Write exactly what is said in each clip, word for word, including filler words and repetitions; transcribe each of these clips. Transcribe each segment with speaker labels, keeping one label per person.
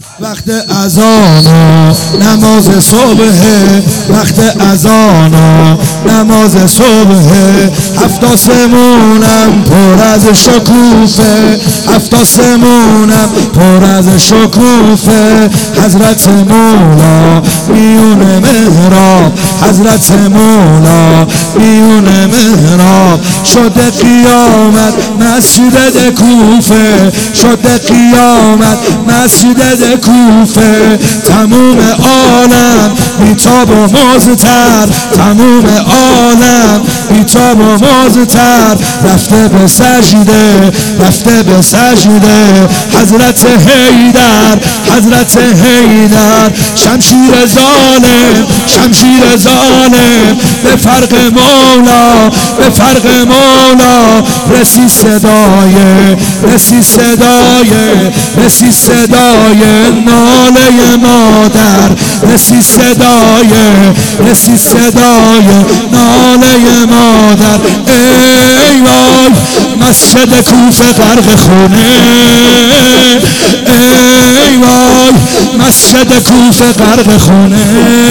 Speaker 1: وقت اذان و نماز صبح، وقت اذان و نماز صبح، هفت آسمونم پر از شکوفه، هفت آسمونم پر از شکوفه. حضرت مولا میون محراب، حضرت مولا میون محراب. شده قیامت مسجد کوفه، شده قیامت مسجد کوفه. تموم عالم بیتاب و مزتر، تموم عالم بیتاب و مزتر. رفته به سجده، رفته به سجده. حضرت حیدر، حضرت حیدر. شمشیر ظالم، شمشیر ظالم. به فرق مولا، به فرق مولا. رسی صدای، رسی صدای، رسی صدای ناله مادر. رسی صدای، رسی صدای ناله مادر. ای وای مسجد کوفه غرق خونه، ای وای مسجد کوفه غرق خونه.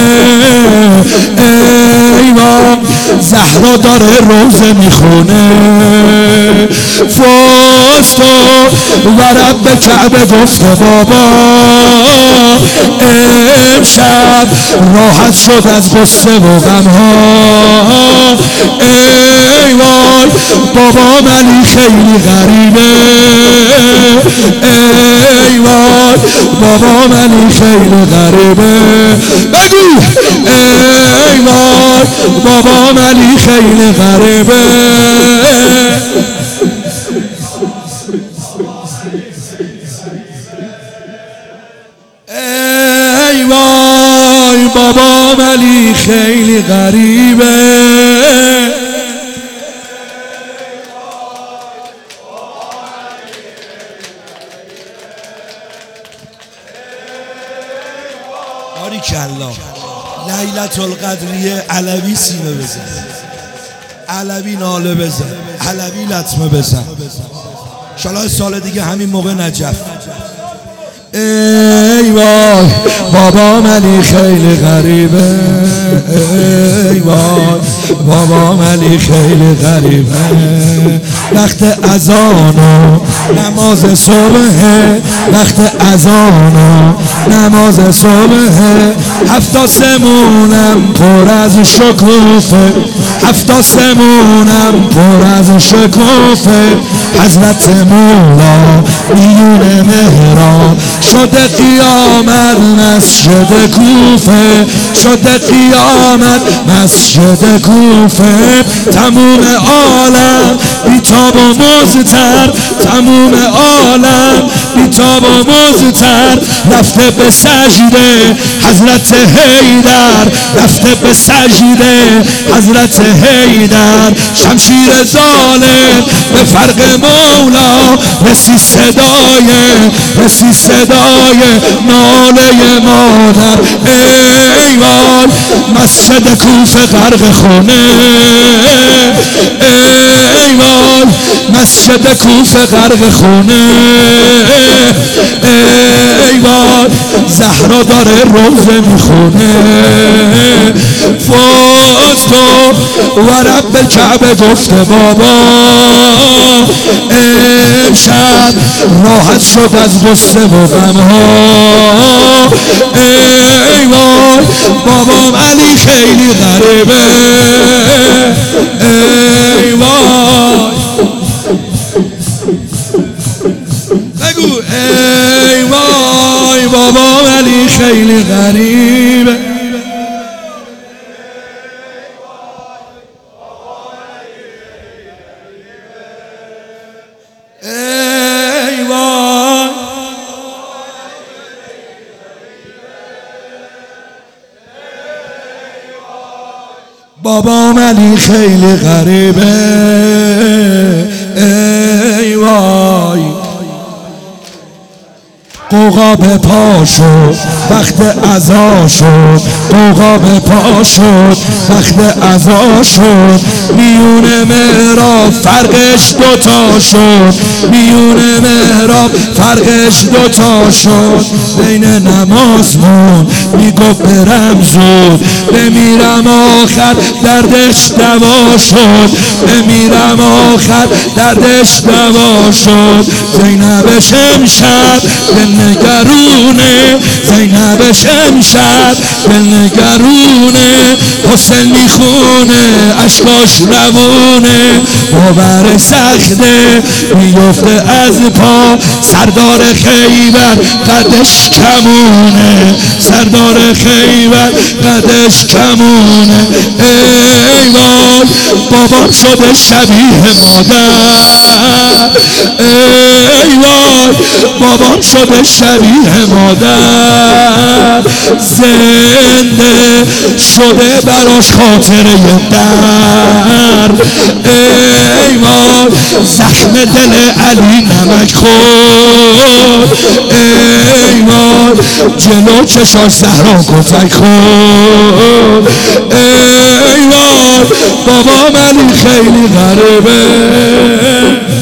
Speaker 1: ای وای زهرا داره روزه میخونه. فستو و رب کعبه گفته بابا امشب راحت شد از غصه و غم ها. ای وای بابا منی خیلی غریبه، ای وای بابا منی خیلی غریبه. بگو ای وای بابا منی خیلی غریبه. ای وای بابا منی خیلی غریبه. باریکالله. لیلة القدریه علوی سینه بزن، علوی ناله بزن، علوی لطمه بزن. انشالله سال دیگه همین موقع نجف. ای وای بابا منی خیلی غریبه، ای وای بابا منی خیلی غریبه. وقت اذان و نماز صبح، وقت اذان و نماز صبح. هفت آسمونم پر از شکوفه، هفت آسمونم پر از شکوفه. حضرت مولا میون محراب. شده قیامت مسجد کوفه، شده قیامت مسجد کوفه. تموم عالم بیتاب و مزتر، تموم عالم بیتاب و مزتر. رفته به سجده حضرت حیدر، رفته به سجده حضرت حیدر. شمشیر ظالم به فرق مولا. رسی صدای، رسی صدای ناله مادر. ای وای مسجد کوفه غرق خونه، ای وای مسجد کوفه غرق خونه. ای وای زهرا داره روزه میخونه. فستو و رب کعبه گفته بابا امشب راحت شد از غصه و غم ها. ای وای بابام علی خیلی غریبه، ای وای بگو ای وای بابام علی خیلی غریبه. ای وای بابام علی خیلی غریبه. ای وای قوقا به پا شد وقت عزا شد، قوقا به پا شد وقت عزا شد، میون محراب فرقش دوتا شد، میون محراب فرقش دوتا شد. بین نماز مون میگفت برم زود، بمیرم آخر دردش دوا شد، بمیرم آخر دردش دوا شد. زینب شمشد دلنگرونه، زینب شمشد دلنگرونه، حسین میخونه اشکاش روونه، باور سخته میفته از پا، سردار خیبر قدش کمونه، سردار خیبر قدش کمونه. ای وای بابام شده شبیه مادر، ای وای بابام شده شبیه مادر، زنده شده براش خاطره در. ای وای زخم دل علی نمک خورد، ای وای جلو چشاش زهرا کتک خورد. ای وای بابام علی خیلی غریبه.